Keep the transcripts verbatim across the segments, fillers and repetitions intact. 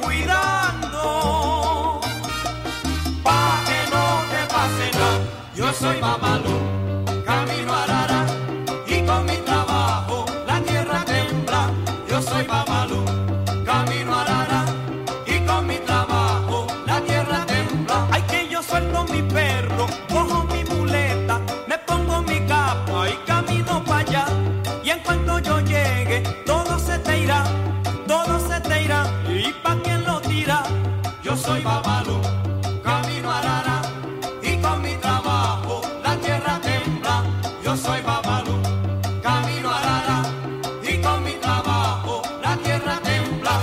cuidando, pa' que no te pase nada. Yo soy Babalú, camino a Arara, y con mi trabajo la tierra tembla. Yo soy Babalú, camino a Arara, y con mi trabajo la tierra tembla. Ay, que yo suelto mi perro, cojo mi muleta, me pongo mi capa y camino para allá. Y en cuanto yo llegue, todo se te irá, todo se te irá. ¿Y pa' quién lo tira? Yo soy Babalú, camino a Arara, y con mi trabajo la tierra tembla. Yo soy Babalú, camino a Arara, y con mi trabajo la tierra tembla.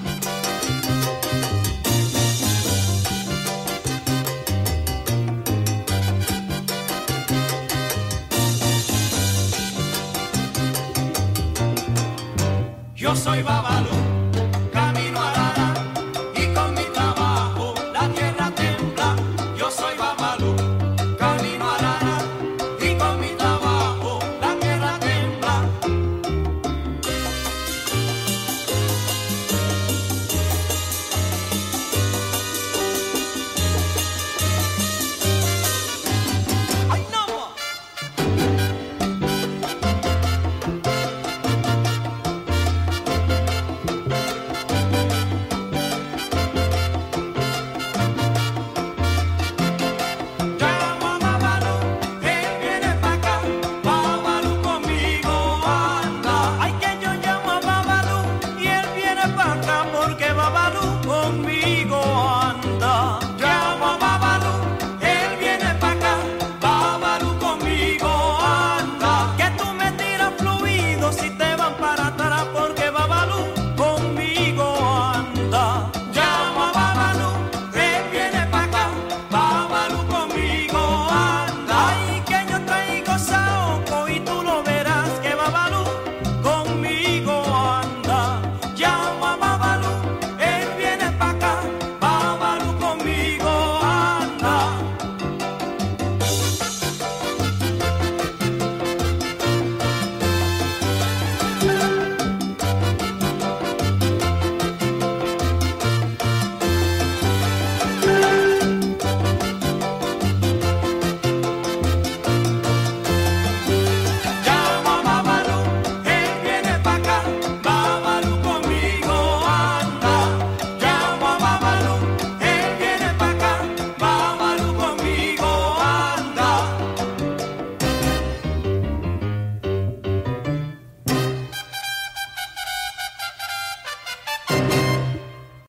Yo soy Babalú, camino a Arara, y con mi trabajo la tierra tembla. Yo soy Babalú, camino a Arara, y con mi trabajo la tierra tembla. ¡Ay, no! Llamo a Babalú, él viene pa' acá, Babalú conmigo anda. Ay, que yo llamo a Babalú y él viene pa' acá porque Babalú conmigo